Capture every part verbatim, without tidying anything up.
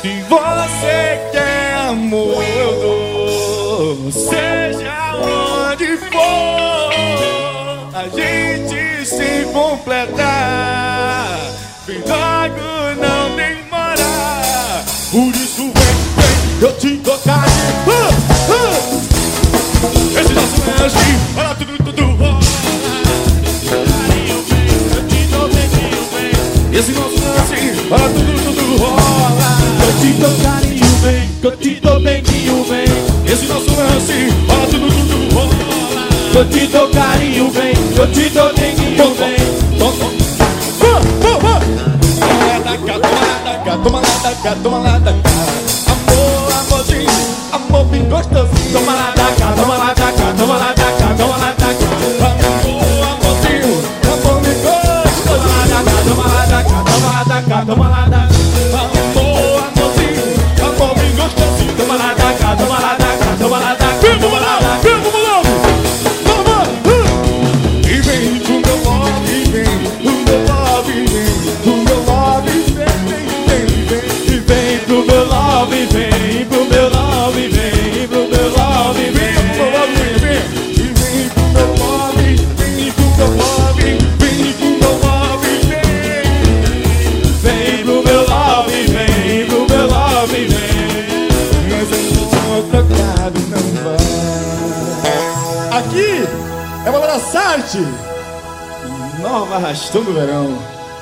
Se você quer amor, eu dou. Seja onde for, a gente se completar. Vem logo, não demora. Por isso vem, vem, eu te tocar. uh, uh. Esse nosso lance, olha tudo, tudo rola. Carinho vem, eu te dou beijinho vem. Esse nosso lance, olha tudo, tudo rola. Eu te dou carinho, vem, eu te dou beijinho, vem. Esse nosso lance, olha tudo, tudo rola. Eu te dou carinho, vem, eu te dou beijinho, vem. Toma lá da cá, toma lá da cá, toma lá da cá. Amor, amorzinho, amor bem gostosinho. Toma lá da cá, toma lá da cá, toma lá da cá, toma lá da cá. Amor, amorzinho, amor bem gostosinho. Toma lá da cá, toma lá da cá, toma lá da cá. Amor, amorzinho, amor bem gostosinho. Toma lá da cá, toma lá da cá, toma lá da cá. Toma lá, toma lá, toma. E vem pro meu love, vem pro meu love, vem pro meu love, vem, vem, vem, vem. E vem pro meu love, vem pro meu love, vem pro meu love, vem. E vem pro meu love, vem pro meu love, vem pro meu love, vem. Vem pro meu love, vem pro meu love, vem. Mas eu não trocado, não vai. Aqui é uma abraçarte. Nova Arrastão do Verão.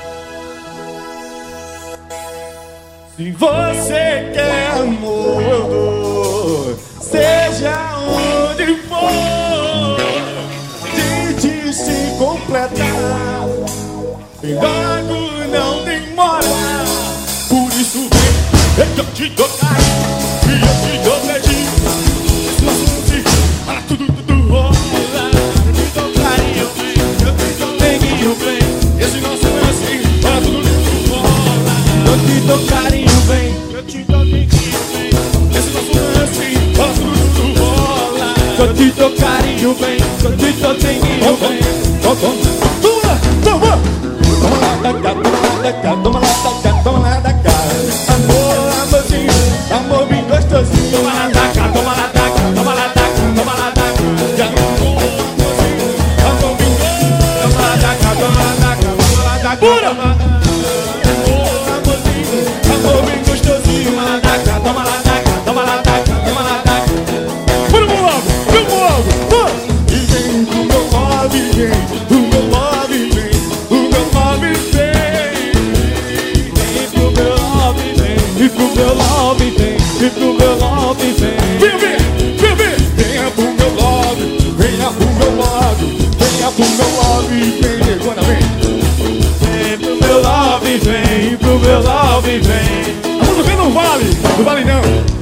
Se você quer amor, eu dou. Seja onde for, tente se completar. E logo não demora. Por isso vem, é que eu te dou carinho e eu te dou beijinho. Esse nosso lance, para tudo, tudo rola. Eu te dou carinho, vem, eu te dou beijinho, vem. Esse nosso lance, para tudo, tudo rola. Eu te dou carinho, vem, eu te dou beijinho, vem. Esse nosso lance, para tudo, tudo rola. Eu te dou carinho, vem, eu te dou beijinho, vem. Toma, toma, toma lá da cá, toma lá da cá, toma lá da cá, toma lá da cá. Amor, amorzinho, amor bem gostosinho. Toma lá da cá, toma lá da cá, toma lá da cá, toma lá da cá. Amor, amorzinho, amor bem gostosinho. Toma lá da cá, toma lá da cá, toma lá da cá. Pura! Amor, amorzinho, amor bem gostosinho. Toma lá da cá, toma lá da cá, toma lá da cá, toma lá da cá. Vamos logo, vamos logo, vamos! E vem pro meu love, vem, pro meu love, vem, pro meu love, vem. Vem pro meu love, vem, e pro meu love, vem, e pro meu love, vem. Vem, vem, vem, vem! Venha pro meu love, venha pro meu love, venha pro meu love, vem, negona, vem. Vem pro meu love, vem, pro meu love, vem. A música não vale, não vale não.